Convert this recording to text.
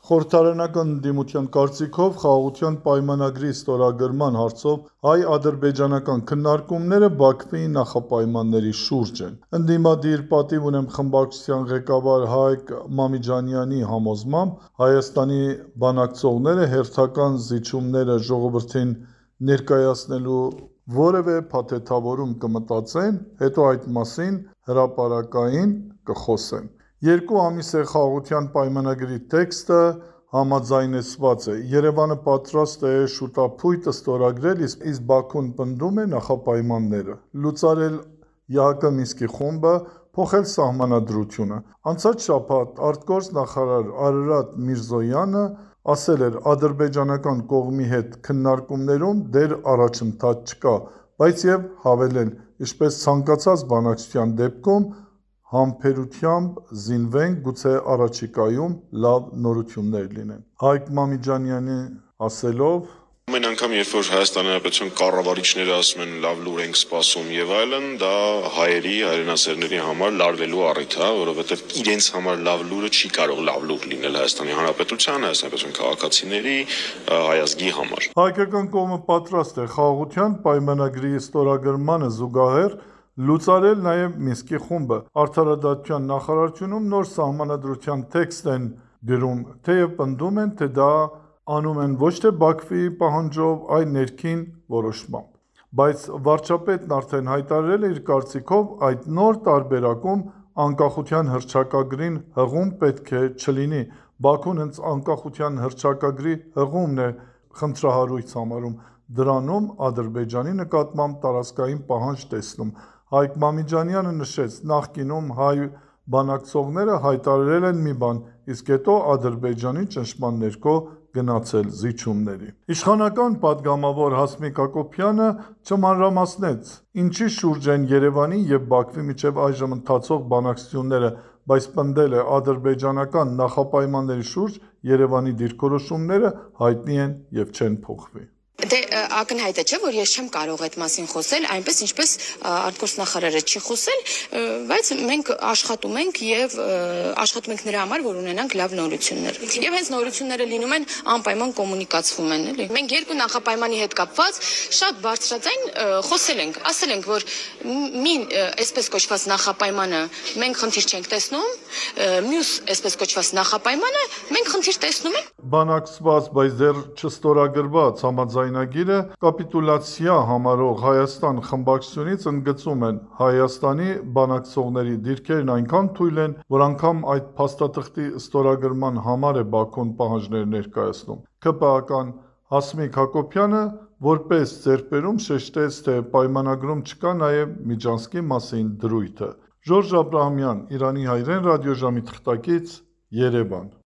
Խորհրդարանական ընդդիմության կարծիքով խաղաղության պայմանագրի ստորագրման հարցով հայ-ադրբեջանական քննարկումները Բաքվի նախապայմանների շուրջ են։ Ընդդիմադիր պատիվ ունեմ խմբակցության ղեկավար Հայկ Մամիջանյանի համոզմամբ Հայաստանի բանակցողները հերթական զիջումները ժողովրդին ներկայացնելու որևէ փաթեթավորում կմտածեն, հետո այդ մասին հրապարակային կխոսեն։ 2 ամիս է խաղաղության պայմանագրի տեքստը համաձայնեցված է։ Երևանը պատրաստ է շուտափույթ ստորագրել, իսկ Բաքուն պնդում է նախապայմանները՝ լուծարել ԵԱՀԿ Մինսկի խումբը, փոխել սահմանադրությունը։ Անցած շաբաթ ԱԳ նախարար Արարատ Միրզոյանը ասել էր ադրբեջանական կողմի հետ քննարկումներում դեռ առաջընթաց չկա, բայց և հավելել, ինչպես ցանկացած բանակցության դեպքում համբերությամբ զինվենք, գուցե առաջիկայում լավ նորություններ լինեն։ Հայկ Մամիջանյանի ասելով. Ամեն անգամ, երբ որ Հայաստանի Հանրապետության կառավարիչները ասում են լավ լուր ենք սպասում եւ այլն, դա հայերի, հայրենասերների համար լարվելու առիթ է, որովհետեւ իրենց համար լավ լուրը չի կարող լավ լուր լինել Հայաստանի Հանրապետության, Հայաստանի քաղաքացիների, հայ ազգի համար։ Հայկական կողմը պատրաստ է խաղաղության պայմանագրի ստորագրմանը զուգահեռ լուծարել նաև Մինսկի խումբը։ Արդարադատության նախարարությունում նոր սահմանադրության տեքստ են գրում, թեև պնդում են, թե դա անում են ոչ թե Բաքվի պահանջով, այլ ներքին որոշմամբ։ Բայց վարչապետն արդեն հայտարարել է իր կարծիքով այդ նոր տարբերակում անկախության հռչակագրին հղում պետք է չլինի։ Բաքուն հենց անկախության հռչակագրի հղումն է խնդրահարույց համարում, դրանում Ադրբեջանի նկատմամբ տարածքային պահանջ տեսնում։ Հայկ Մամիջանյանը նշեց, նախկինում հայ բանակցողները հայտարարել են մի բան, իսկ հետո Ադրբեջանի ճնշման ներքո գնացել զիջումների։ Իշխանական падգամավոր Հասմիկ Հակոբյանը չմանրամասնեց, ինչի շուրջ են Երևանի և Բաքվի միջև այժմ ընթացող բանակցությունները, բայց պնդել է ադրբեջանական նախապայմանների շուրջ Երևանի դիրքորոշումները հայտնի են և չեն փոխվի։ Դե ակնհայտ է, չէ, որ ես չեմ կարող այդ մասին խոսել, այնպես ինչպես արտգործնախարարը չի խոսել, բայց մենք աշխատում ենք եւ աշխատում ենք նրա համար, որ ունենանք լավ նորություններ։ Եվ հենց նորությունները լինում են անպայման կոմունիկացվում են, էլի։ Մենք երկու նախապայմանի հետ կապված շատ բարձրաձայն խոսել ենք, ասել ենք, որ մի այսպես կոչված նախապայմանը մենք խնդիր չենք տեսնում, մյուս այսպես կոչված նախապայմանը մենք խնդիր տեսնում ենք։ Բանակցված, բայց դեռ չստորագրված համաձայնագիրը կապիտուլյացիա համարող Հայաստան խմբակցությունից ընդգծում են Հայաստանի բանակցողների դիրքերն այնքան թույլ են, որ անգամ այդ փաստաթղթի ստորագրման համար է Բաքուն պահանջներ ներկայացնում։ ՔՊԱ-ական Հասմիկ Հակոբյանը որպես ձեռքբերում շեշտեց, թե պայմանագրում չկա նաև Միջանցքի մասին դրույթը։ Ժորժ Աբրահամյան, Իրանի հայրեն ռադիոժամի թղթակից, Երևան։